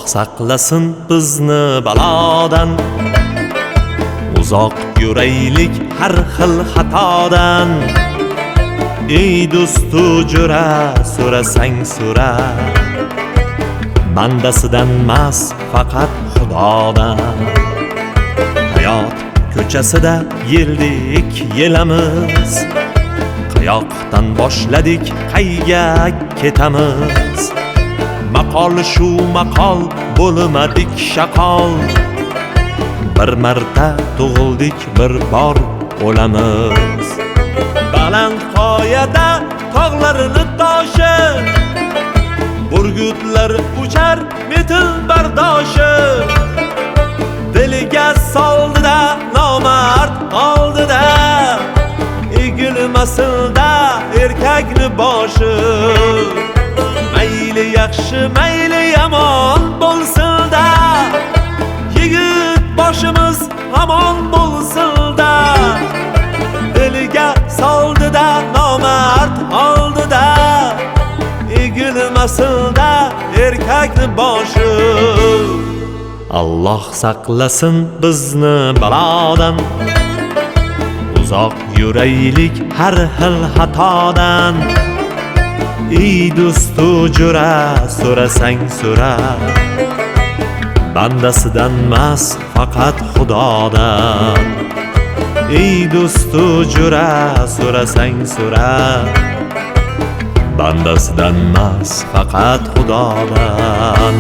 saqlasin bizni balodan, uzoq yuraylik har xil xatodan. Ey do'stu jo'ra, so'rasang so'ra, bandasidan emas faqat Xudodan. Hayot ko'chasida yeldik yelamiz, qayoqdan boshladik qayga ketamiz. Maqol shu maqol bo'lmadik shaqol, bir marta tug'ildik bir bor o'lamiz. Baland qoyada tog'larni toshi, burgutlar uchar metil bardoshi. Diliga soldida nomard oldida, egilmasinda erkakni boshi. Mayli yaxshi mayli yomon bo'lsin-da, yigit boshimiz hamon bo'lsin-da. Diliga soldida nomard oldida, egilmasin-da erkakni boshi. Alloh saqlasin bizni balodan, uzoq yuraylik har xil xatodan. Ey do'stu jo'ra, so'rasang so'ra, bandasidan emas faqat Xudodan. Ey do'stu jo'ra, so'rasang so'ra, bandasidan emas faqat Xudodan.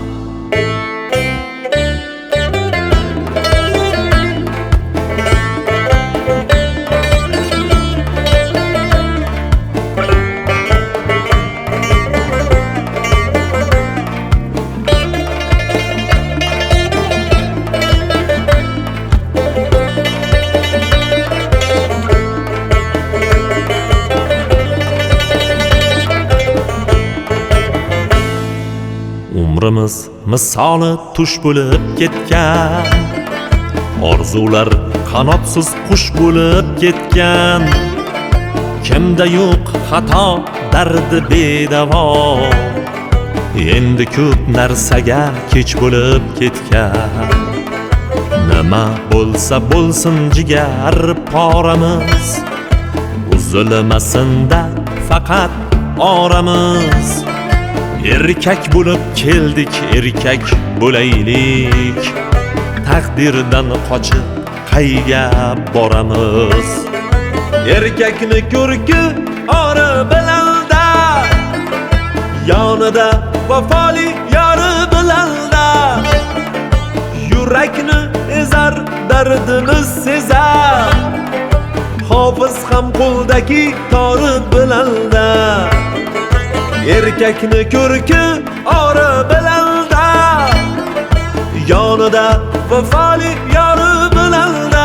Umrimiz misoli tush bo'lib ketgan, orzular qanotsiz qush bo'lib ketgan. Kimda yo'q xato, dardi bedavo, endi ko'p narsaga kech bo'lib ketgan. Nima bo'lsa bo'lsin jigar poramiz, uzilmasin-da faqat oramiz. Erkak bo'lib keldik, erkak bo'laylik, taqdirdan qochib qayga boramiz. Erkakni ko'rki ori bilan-da, yonida vafoli yori bilan-da. Yurakni ezar, dardini sezar, hofiz ham qo'ldagi tori bilan-da. Erkakni ko'rki ori bilan-da, yonida vafoli yori bilan-da.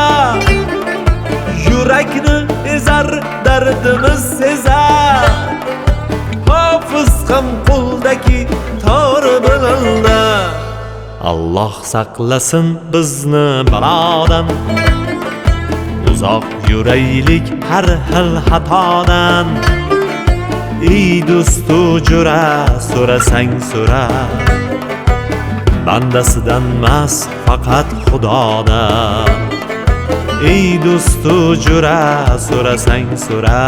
Yurakni ezar, dardini sezar, hofiz ham qo'ldagi tori bilan-da. Alloh saqlasin bizni balodan, uzoq yuraylik har xil xatodan. Ey do'stu jo'ra, so'rasang so'ra, bandasidan emas faqat Xudodan. Ey do'stu jo'ra, so'rasang so'ra,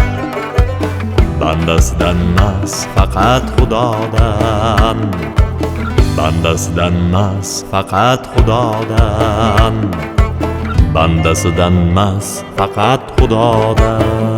bandasidan emas faqat Xudodan. Bandasidan emas faqat Xudodan. Bandasidan emas faqat Xudodan.